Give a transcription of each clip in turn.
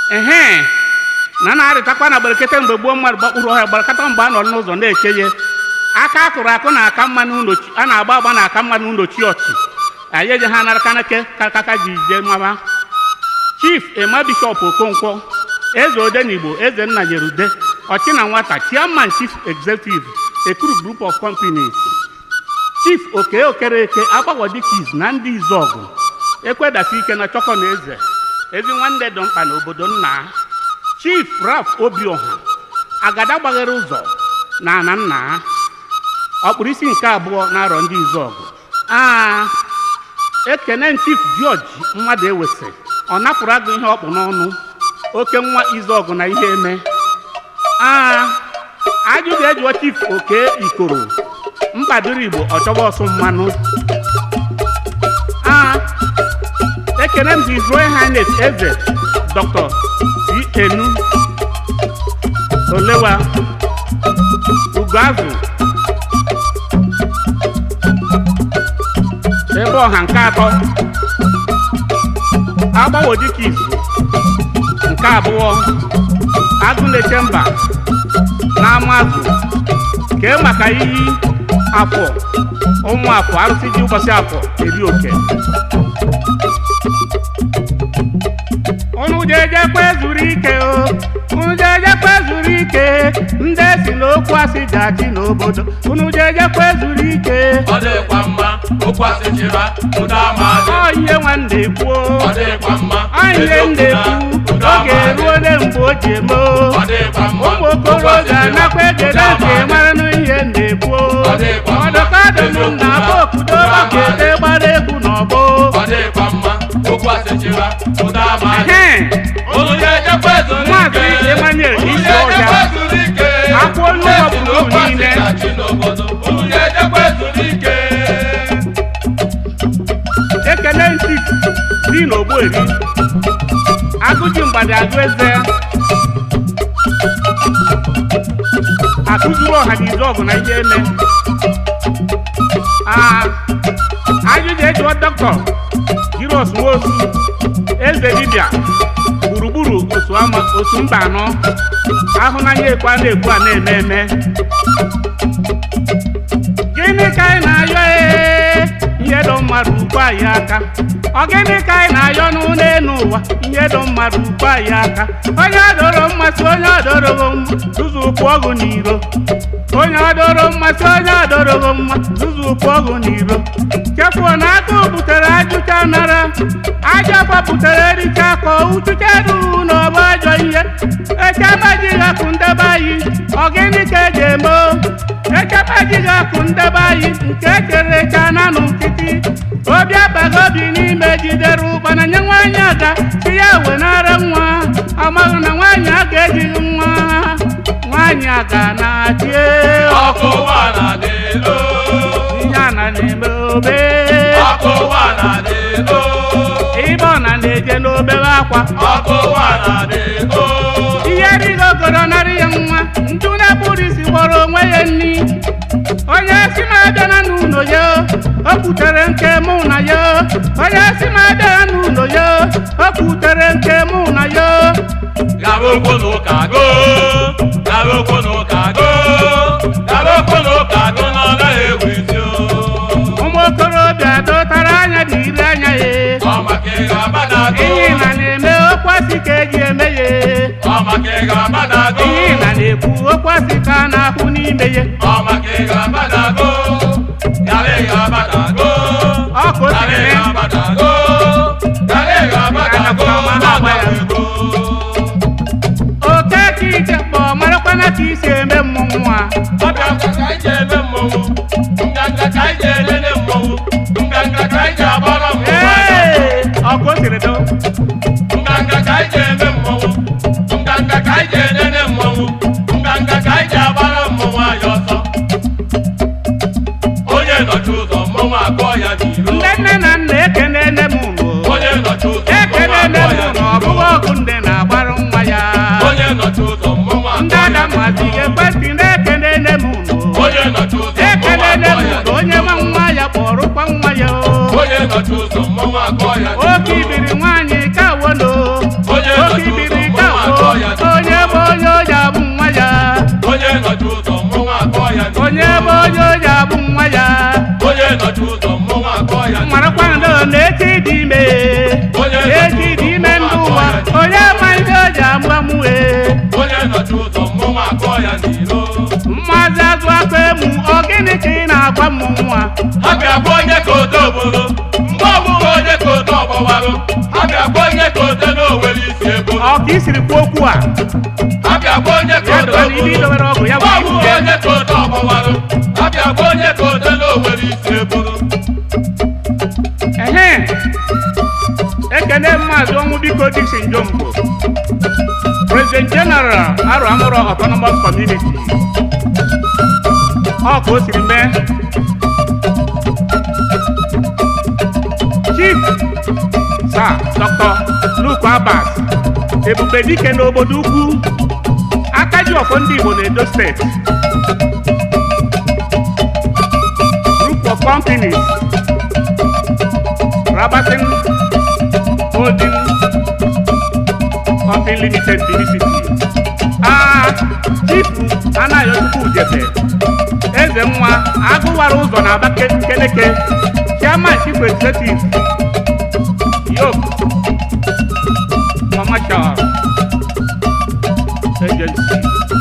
na na-arịtakwa na gbarakete mgbe gboo mmadụ gbakpuru ọhịa gbarakata mgbe a nọ n'ụzọ na-eche ya aka akụrụ akụ na aka mmanụ ụlọchi a na-agba agba na aka mmanụ ụlọchi ọchị anyị eje ha nara kanake kaka ji jee mama Chief Emma Bishop Okonkwo eze Odenigbo eze nna Yerude ọchị na nwata Chairman Chief Executive Ekuru Group of Companies Chief Oke Okereke Agbawodikis na ndị Izọgụ Ekwedasi Ike na Chọkọ na ezi nwanne dị mkpa n'obodo nna Chief Ralph Obioha agada gbaghere ụzọ na ana nna ọkpụrụ isi nke abụọ na-arọ ndị Izọgụ ekene Chief George mmadụ ewese ọ napụrụ agụ ihe ọkpụ n'ọnụ oke nwa Izọgụ na ihe eme ajụjụ ejuo Chief Oke Ikoro mkpadoro Igbo ọchọba ọsụ mmanụ ekene m His Royal Highness Eze Dr. C. Enu Olewa Ugoazụ ebe ọha nke atọ Agbawodikis nke abụọ Agụneche mba na Amazụ kee maka iyi afọ ụmụ afọ arụsị ji ụbọchị afọ eri oke unu jejekwe zuru ike unu jejekwe zuru ike ndị si n'okwu asị gachi n'obodo unu jejekwe zuru ike ọ dịkwa mma okwu asị chịba ụda amadị ihe nwanne kwuo ọ dịkwa mma ihe ndị ekwu oge eruole mgbe o ji eme ọ dịkwa mma ụmụ okorobịa nakwa egede nke mara n'ihe ndị kwuo ọdụkadụm na abụ okudo bakete gbara egwu n'ọgbọ ọ dịkwa mma okwu asị chịba ụda amadị unu jejekwe zuru ike Maazị Emmanuel isi ọhịa akwụ onye ọbụla niile ekele ntị dị n'Ogbueri Agụji Mgbada Agụ Eze akụzuru ọha na Izọgụ na ihe eme ajụjụ ejuo Dr. Giros Nwosu eze dibịa gburugburu otu mba anọ ahụnanya ekwu a na-ekwu a na-eme eme gịnị ka anyị na-ayọ ihe dọ mmadụ ukwu anyị aka ọ gịnị ka anyị na-ayọ n'elu ụwa ihe dọ mmadụ ukwu anyị aka onye adọrọ mmasị onye adọrọghị mma tụzụ ụkwụ ọgụ n'iro onye adọrọ mmasị onye adọrọghị mma tụzụ ụkwụ ọgụ n'iro chefuo na aka butere ajụcha nara aja gbapụtara ericha ka uchuche ruru n'ọba ajọ ihe echemajighị akụ ndebe anyị ọ gịnị ka eji eme echemajighị akụ ndebe anyị nke echere echa nanụ nkịtị obi abaghị obi n'ime jidere ụkpana nye nwaanyị aga si ya wenara nwa amaghị na nwaanyị aga ejighị nwa nwaanyị aga na-adị ọkụ ụgbọala dị elu ihe a na-eme obe ọkụ ụgbọala dị elu ibe ọ na-eje n'obere akwa ọkụ ụgbọala dị elu ihe dịghị ogoro narị ya nwa nju na-ekpuru isi gbọrọ onwe ya nni onye si m abịa na n'ụlọ ya o kwutere nke mụ na ya onye si m abịa n'ụlọ ya o kwutere nke mụ na ya gara okwu n'ụka go gara okwu n'ụka go gara okwu n'ụka go na ọ gaghị ewu isi ụmụ okorobịa dọtara anya dị ire anya ya ọ maka ị ga-agbadago ihe na na-eme okwasị ka eji eme ya ọ maka ị ga-agbadago ihe na na-ekwu okwasị ka a na-ahụ n'ime ya ọ maka ị ga-agbadago gara ị ga-agbadago ọkụ gara ị osiri ga-agbadago gara ị ga-agbadago na-agbago oke ka ije kpọ marakwana ka isi eme mmọnwụ a ọbịa ka anyị ji eme mmọnwụ nganga ka anyị ji elele mmọnwụ nganga ka anyị ji agbara mmọnwụ ọkụ osiri do nganga ka anyị ji eme mmọnwụ nganga ka anyị ji elele mmọnwụ nganga ka anyị ji agbara mmọnwụ anyị ọsọ onye nọchi ụzọ mmọnwụ akpọọ ya n'iro ndị nne na nna ekene nne m ụlọ onye nọchi ụzọ ekene nne m ụlọ ọ bụghị ọgụ ndị na-agbara nwa ya onye nọchi ụzọ mmọnwụ ndị akpọọ ya adamazi ga-ekwesị na-ekene nne m ụlọ onye nọchi ụzọ ekene mmọnwụ nne m akpọọ ya ụlọ onye nwa nwa ya kpọrụkwa nwa ya onye nọchi ụzọ mmọnwụ akpọọ ya oke ibiri nwaanyị ka wono onye oke nọchi ụzọ ibiri mmọnwụ ka na echi dị ime echi dị ime ndị ụwa onye ma ihe o ji amụamụe onye nọchi ụzọ mmụnwa akọ ya n'iro mmazi azụ aka emu ọ gịnị ka ị na-agwa m nwa ha bịakwa onye ka ote obodo mgbe ọbụghị onye ka ote ọgbọwarụ ha bịakwa onye ka ote n'owere isi ebo ọ ka i siri kwuo okwu a ha bịakwa onye ka ote obodo mgbe ọbụghị onye ka ote ọgbọwarụ ha bịakwa onye ka ote n'owere isi ebo ehe ekene maazị ọnwụ biko Dixon Njombo President General Arụ Amụrụ Autonomous Community ọ ka o siri mee Chief Sir Dr. Luke Abbas Ebube Dike n'obodo ukwu Akaji ọfọ ndị Igbo na Edo Steeti Group of Companies Rabatin Holding Company Limited Felicity Chief Anayochukwu Ujebe Eze Nwa Agụwara ụzọ na Abakeleke Chairman Chief Executive Yoke Commercial Agency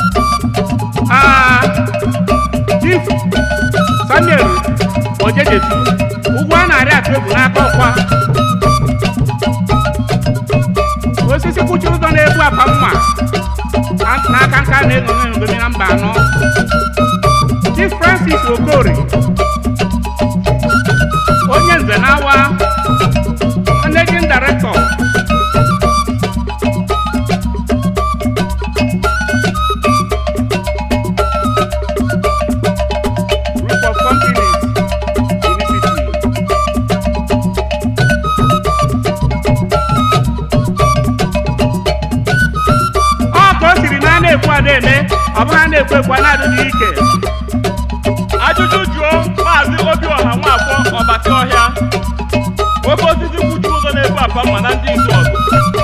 Chief Samuel Ojejesu ụgwọ a na-arị atụ egwu n'aka ọkwa osisi kwuchiri ụzọ na-egbu apa mma n'aka nka na-eṅomi na mba anọ Chief Francis Okori onye nze na-awa Managing Director Group of Companies Felicity ọ ka o siri na a na-ekwu ada eme ọ bụrụ a na-ekwu ekwu a na-adịghị ike ajụjụ jụọ maazị Obiọha Nwafọ Ọbasi Ọhịa nwoke osisi kwuchi ụzọ na-ebu apa mma na ndị ndu ọgụ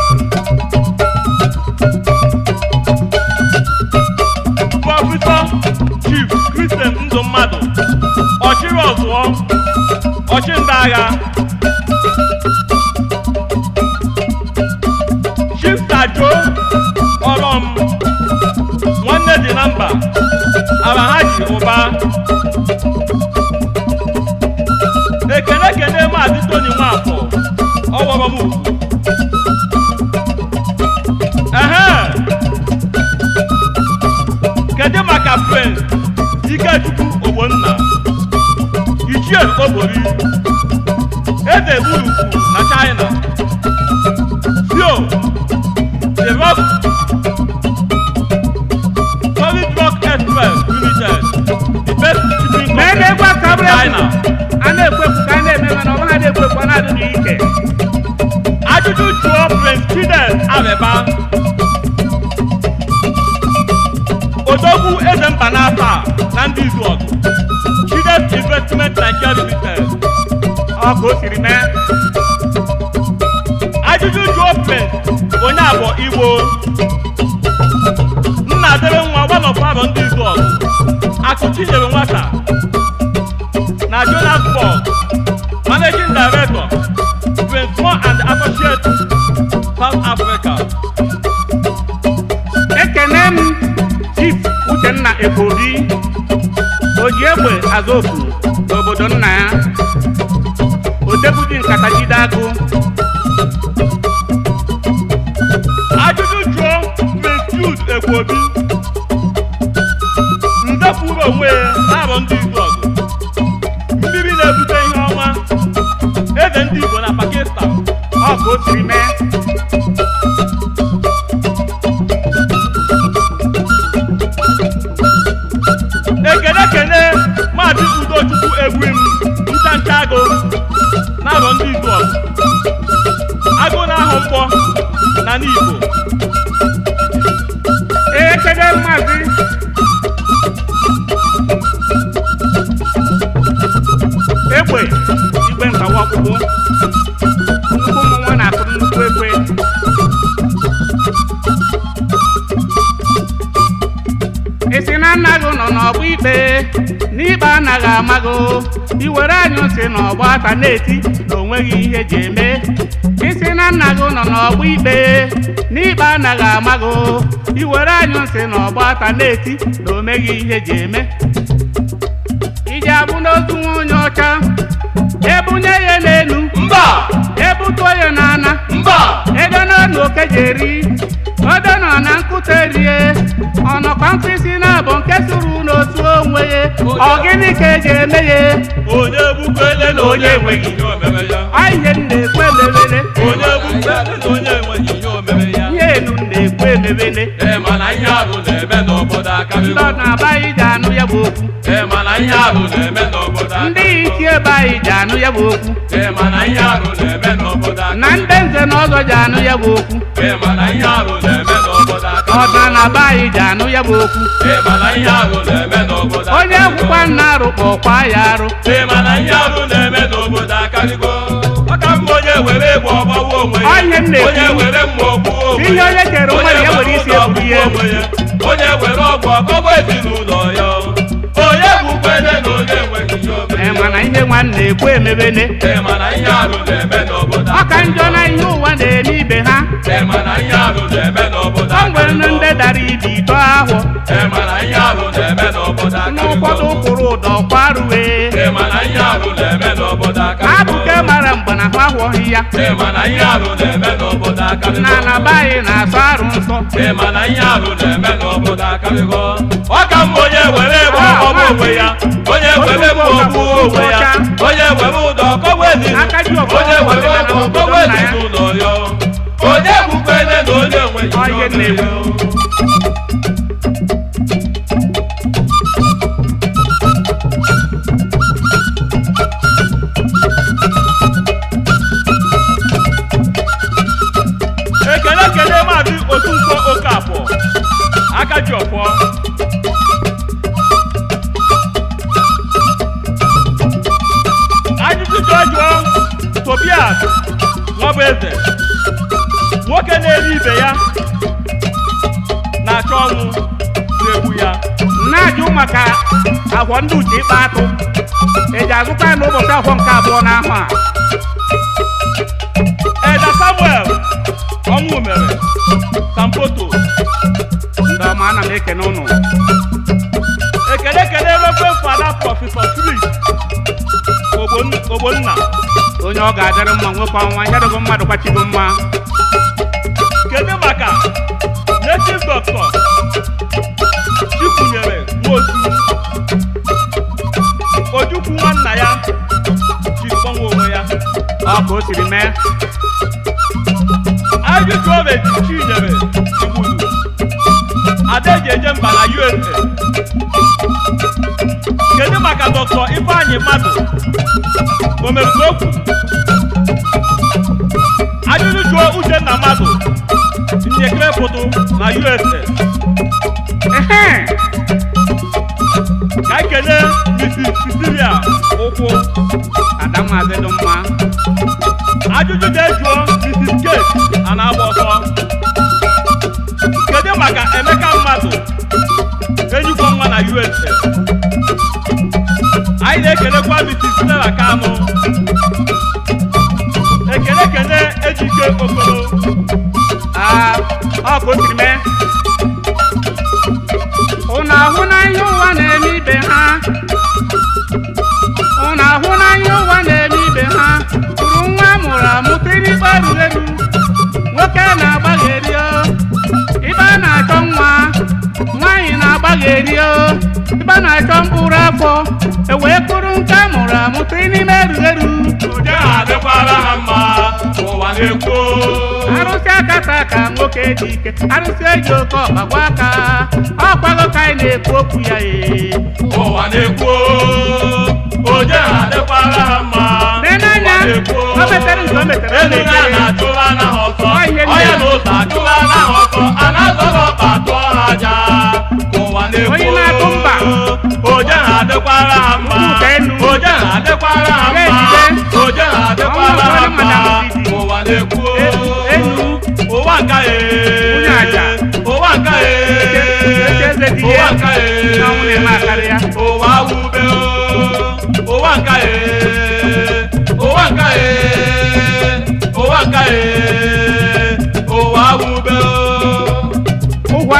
Prọfesọ Chief Christian Ndụ Mmadụ Ọchịrị Ọzụọ Ọchịnda Agha Chief Sajo Ọlọm Nwanne dị na mba Alahaji Ụba ekene maazị Tony Nwafọ ọwọrọ m ugwu kedu maka Prince Ikechukwu Ogbonna Ichie Obori Eze Urukwu na China Sio The Rock Solid Rock Express Limited the best shipping company in China a na-ekwekwu ka a na-eme mana ọ bụla na-ekwekwu a na-adịghị ike ajụjụ jụọ Prince Chidel Abeba Odogwu Eze Mba n'afọ na ndị izu ọgụ Chidel Investment Nigeria Limited ọ ka o siri mee ajụjụ jụọ Prince onye abụọ Igbo nna debe nwa gbanọkwarọ ndị izu ọgụ Akụchinyere nwata na Johannesburg Managing Director Prince Moore and Associates South Africa ekene m Chief Uchenna Ekwobi Ojiegbe Azoku n'obodo nna ya Odebuji nkata jide agụ ajụjụ jụọ Prince Jude Ekwobi ndepụrụ onwe ya na-abụ ndị izu ọgụ mmiri na-ebute ihe ọma eze ndị Igbo na Pakistan ọ ka o siri mee ekene maazị Udochukwu Egwim Nchacha Agụ na-abụ ndị izu ọgụ agụ na-ahụ mkpọ na n'Igbo ekene maazị Egbe Igwe Nkawa Ọkpụkpụ nnukwu ụmụ nwa na-akụ nnukwu ekwe isi na nna gị nọ n'ọgbọ ikpe n'ikpe anaghị amago iwere anyụsị na ọgba ata na-eti na onweghị ihe ji eme isi na nna gị nọ n'ọgba ikpe n'ikpe anaghị amago iwere anyụsị na ọgba ata na-eti na omeghị ihe ji eme iji abụ n'otu nwa onye ọcha ebunye ya n'elu mba ebutuo ya n'ana mba ego n'ọnụ oke ji eri odo nọ na nkụta rie ọnọkwa mkpịsị na-abụ nke suru n'otu onwe ya ọ gịnị ka eji eme ya onye ebukwele na onye enweghị ihe omeme ya ihe m na-ekwu emebele onye ebukwele na onye enweghị ihe omeme ya ihe enu m na-ekwu emebele mana ihe ahụ na-eme n'obodo akarịgo ndị na-aba anyị ji anụ ya bụ okwu mana ihe ahụ na-eme n'obodo ndị iti ebe anyị ji anụ ya bụ okwu mana ihe ahụ na-eme n'obodo na ndị nze na ọzọ ji anụ ya bụ okwu mana ihe ahụ na-eme n'obodo ọdịnala be anyị ji anụ ya bụ okwu mana ihe ahụ na-eme n'obodo onye gwụkwa nna arụ kpọkwa ya arụ mana ihe ahụ na-eme n'obodo akarịgo maka mma onye were egbe ọgbawa onwe ya onye m na-ekwu onye were mma ogbuo onwe ihe onye kere mmadụ ya were isi eburu ya onye were ọgwụ ọgọgọ ezinụlọ ya onye bụkwene na onye enweghị ihe omeme mana ihe nwanne ekwu emebene mana ihe ahụ na-eme n'obodo ọ ka njọ na ihe ụwa na-eme ibe ha mana ihe ahụ na-eme n'obodo o nwere ndị dara ibe ito ahụ mana ihe ahụ na-eme n'obodo n'ụfọdụ kwụrụ ụdọ kwaruwe mana ihe ahụ na-eme n'obodo abụke mara mgbe na ha ahụghị ya mana ihe ahụ na-eme n'obodo na anaba anyị na-asọ arụ nsọ mana ihe ahụ na-eme n'obodo akarịgo ọ ka mma onye were egbe ọgbọgbọ onwe ya onye were mma ogbuo onwe ya onye were ụdọ ọkọgbu ezinụlọ onye were ọgwụ ọkọgbu ezinụlọ ya onye bụkwene na onye enweghị ihe omeme ekele maazị Otunkwọ Okafọ Akajiọfọ ajụjụ jụọ Tobias Nwabụeze nwoke na-eri ibe ya na-achọ ọnwụ na-egbu ya na-ajụ maka agwọ ndị uche ịkpa atụ eji azụta ya n'ụbọchị afọ nke abụọ n'ahụ a Eda Samuel ọnwụ mere Sampoto ndị ọma ana m ekene ụnụ ekele Reverend Fada Prọfesọ Philip Ogbonna onye ọ ga-adịrị mma nwoke ọnwa ya dịgo mmadụ kwachigo mma kedu maka native doctor Chikwunyere Nwosu Ojukwu nwanna ya ji gbanwe onwe ya ọ ka o siri mee ajụjụ obeji Chinyere Igbudu Adeji eje mba na USA kedu maka Dr. Ifeanyi Mmadụ Omerukokwu ajụjụ jụọ Uchenna Mmadụ Nyekere foto na USA ka ekele Mrs. Cecilia Ụkwụ Adamazị dị mma ajụjụ ga-ejụọ Mrs. Kate a na-agba ọsọ kedu maka Emeka Mmadụ enyikwa nwa na USA anyị na-ekelekwa Mrs. Stella Kanu ekele Ejike Okoro ọ ka o siri mee ụnụ ahụ na ihe ụwa na-eme ibe ha ụnụ ahụ na ihe ụwa na-eme ibe ha tụrụ nwa mụrụ amụta n'ikpe ruru eru nwoke na-agbagheri ibe a na-achọ nwa nwaanyị na-agbagheri ibe a na-achọ mkpụrụ afọ ewee kụrụ nke a mụrụ amụta n'ime ruru eru ụdị ha dịkwara ha mma ụwa na-ekwu arụsị akata ka nwoke dị ike arụsị eji oke ọkpa gwa aka ọkwago ka anyị na-ekwu okwu ya ụwa na-ekwu ụdị ha dịkwara ha mma n'anya o metere nke o metere elu ya na-achụwa na ha ọsọ ọya na ụzọ achụwa na ha ọsọ a na-azọrọ ọkpa tụọ ha aja ụwa na-ekwu onye na-atụ mba ụdị ha dịkwara ha mma ụdị ha dịkwara ha mma ụdị ha dịkwara ha mma ụwa na-ekwu ụwa nka ụwa nka ụwa nka ụwa wube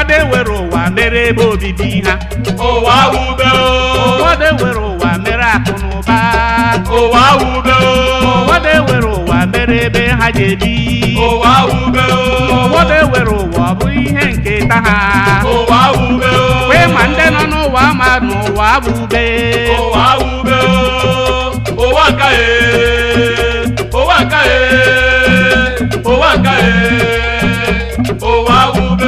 ụfọdụ ewere ụwa mere ebe obibi ha ụwa wube ụfọdụ ewere ụwa mere akụ na ụba ụwa wube ụfọdụ ewere ụwa mere ebe ha ji ebi ụwa wube ụfọdụ ewere ụwa ọ bụrụ ihe nke ta ha ụwa wube wee ma ndị nọ n'ụwa ma n'ụwa bụ ube ụwa wube ụwa nka ụwa nka ụwa nka ụwa wube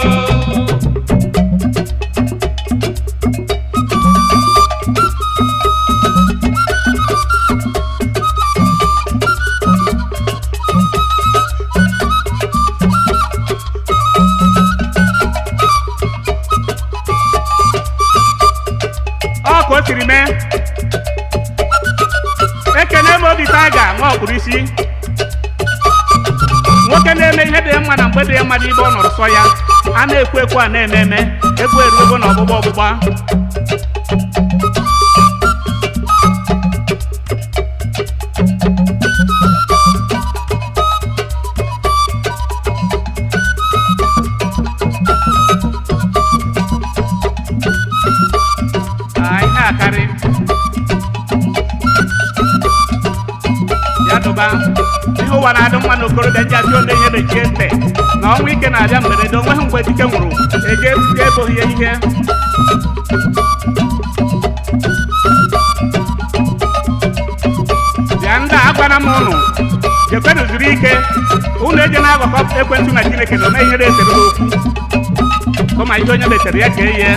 ọ ka o siri mee ekene m Obi Tiger nwa ọkpụrụ isi nwoke na-eme ihe dị mma na mgbe dị mma n'ibe ọ nọrọ sọ ya a na-ekwu ekwu a na-eme eme egwu eruego na ọgbụgba ọgbụgba ihe akarị ya dụba ihe ụwa na-adị mma na okorobịa ndị ajụ onye ihe mechie ntị na ọnwụ ike na-abịa mberede onweghị mgbe dike nwụrụ ga-eboghị ya ihe bịa ndị a agwana m ụnụ jekwenụ zuru ike ụnụ eje na-agbakọ ekwentị na Chineke na ome ihe na-esere n'okwu kama ihe onye metere ya ka eye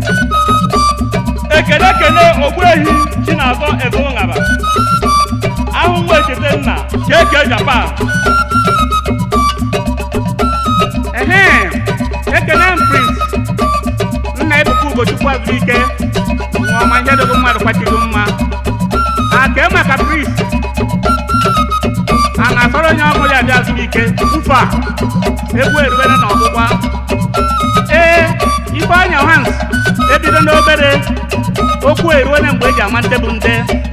ekele ogbuehi Chinazọ Ezeoghaba ahụ nwa echete nna Keke Japan ekele m Prince nna Ebuka Ugochukwu azụrụ ike nwa ọma ihe dogo mmadụ kwachiri mma ake maka Prince a na-asọrọ onye ọmụ ya bịa azụrụ ike ufe a egwu eruwere na ọgbụgba Ifeanya Hans ebido n'obere okwu eruwere mgbe eji ama nde bụ nde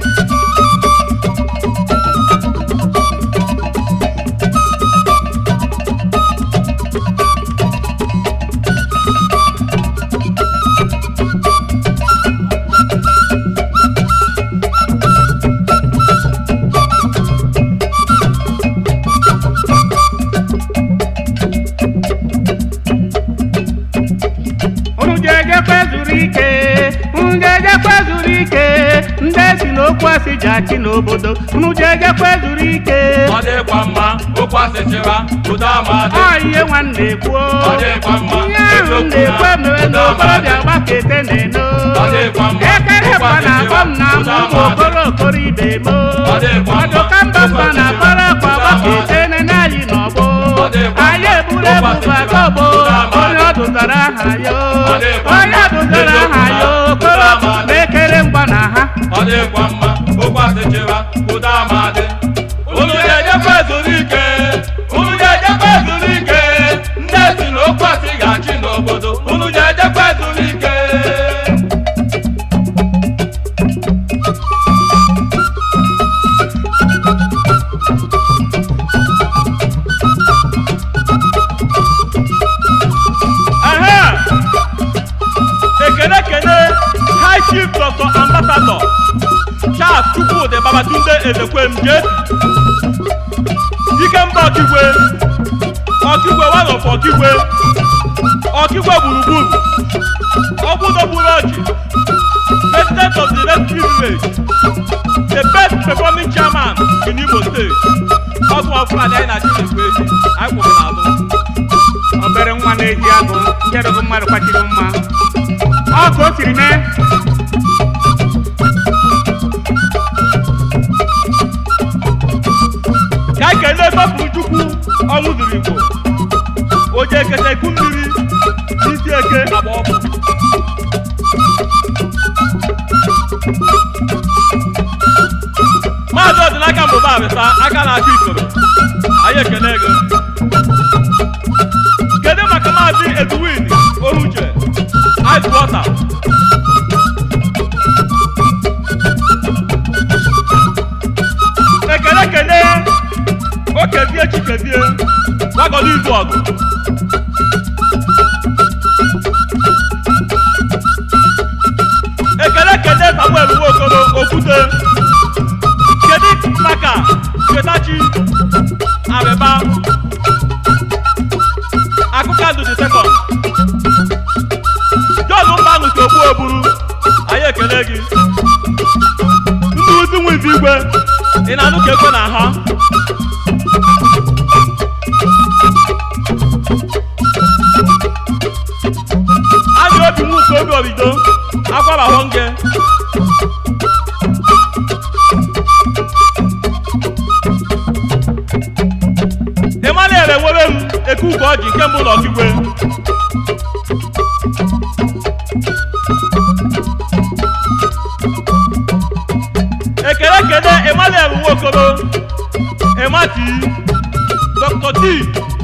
ndị si n'okwu asị ji achị n'obodo unu ji ejekwa zuru ike ọ dịkwa mma okwu asị chịwa ụda amadị ọ ihe nwanne kwuo ọ dịkwa mma ihe ahụ na-ekwe mere na okorobịa gbakete na-eno ekere mba na-akpọ m na ama ụmụ okoro ibe m ọdụka mba na-akpara akwa gbakete na-anyị n'ọgbọ anyị eburu ebuba ọgbọ onye ọdụtara aha ya onye ọdụtara aha ya okoro na-ekere mgba na ha ọ dịkwa mma okwu asị chịwa ụda amadị unu ga-ejekwa zuru ike unu ga-ejekwa zuru ike ndị si na okwu asị ga-achị n'obodo unu ga-ejekwa zuru ike ekele High Chief Dr. Ambassador Charles Chukwudi Babatunde Ezekwem JP Ikemba Okigwe one of Okigwe gburugburu Ogbudoburu Ọjị President of the Red Privilege the best performing chairman in Imo State ọtụ ọfụna anyị na Chineke eji anyị kwụrụ n'azụ obere nwa na-eji agụ nke dogo mmadụ kwachiri mma ọ ka o siri mee ka anyị kelee sọpụrụ Chukwu ọnwụ zuru Igbo o ji ekete iku mmiri n'isi eke agba ọkụ Maazị Ọdịnaka Mbụba Abịsa aka na-achị Ikoro anyị ekele ego kedu maka Maazị Edwin Oruche Ice Water ekele Okezie Chikezie Wagodo Izu Ọgụ Samuel Nwokolo Okwute kedu maka Chetachi Abeba Akụkandụ the second John Mbanụ si Ogbu Oburu anyị ekele gị ndị uzi nwizi igwe ị na-anụ ka ekwe na ha anyị obi nwoke obi obido akwabahụ nge Emmanuel enwere m eke uke ọjị nke mbụ n'ọkigwe ekele kede Emmanuel Nwokolo Emati Dr. D